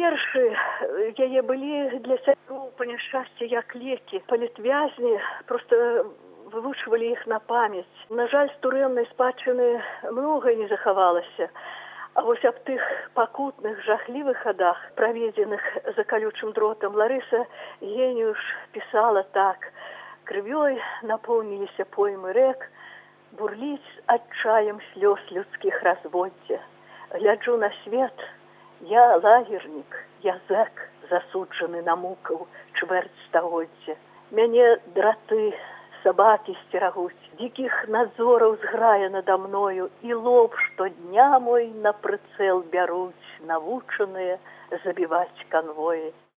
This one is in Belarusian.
Вершы яе былі для сяброў па няшчасці як лекі. Палітвязні проста вывучвалі іх на памяць. На жаль, з турэмнай спадчыны многае не захавалася. А вось аб тых пакутных, жахлівых гадах, праведзеных за калючым дротам, Ларыса Геніуш пісала так: «Крывёй напоўніліся поймы рэк, бурліць адчаем слёз людскіх разводдзя. Гляджу на свет, я лагернік, я зэк, засуджаны на мукаў чвэрць стагоддзя. Мяне драты, сабакі сцерагуць, дзікіх надзораў зграя нада мною, і лоб штодня мой на прыцэл бяруць, навучаныя забіваць канвоі».